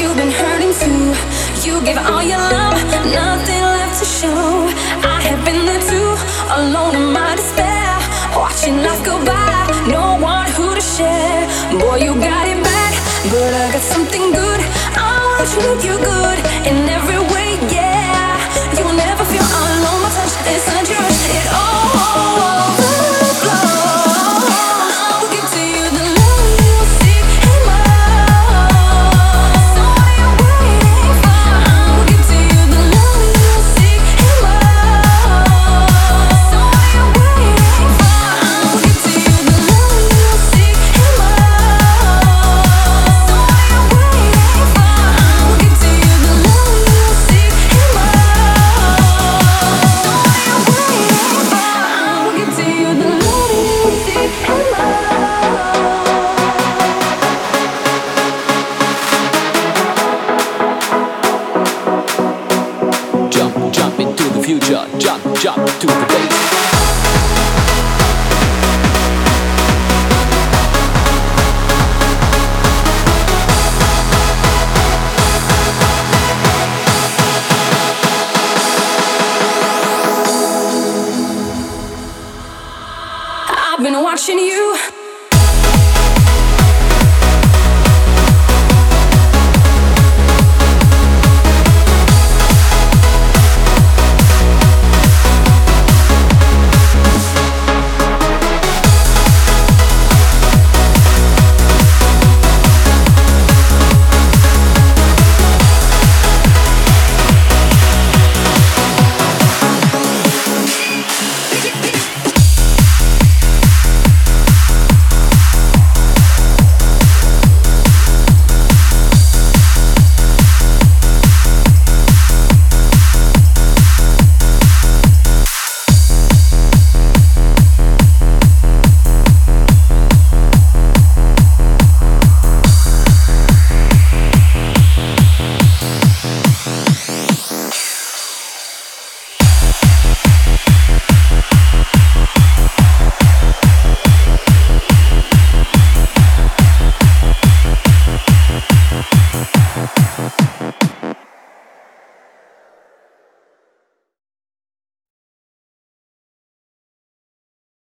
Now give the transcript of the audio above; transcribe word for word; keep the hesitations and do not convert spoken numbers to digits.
you've been hurting too. You gave all your love, nothing left to show. I have been there too, alone in my despair, watching life go by, no one who to share. Boy, you got it back, but I got something good. I wanna treat you good in every way, yeah. You will never feel alone. My touch is such a rush, it all overflows. I will give to you the love you seek and more. So what are you waiting for? I will give to you the love you seek and more. So what are you waiting for? I will give to you the love you seek and more. So what are you waiting for? I will give to you the love you seek and more. So what are you waiting for? I will give to you the love you seek and more. Jump, jump into the future. Jump, jump to the bass. I've been watching you.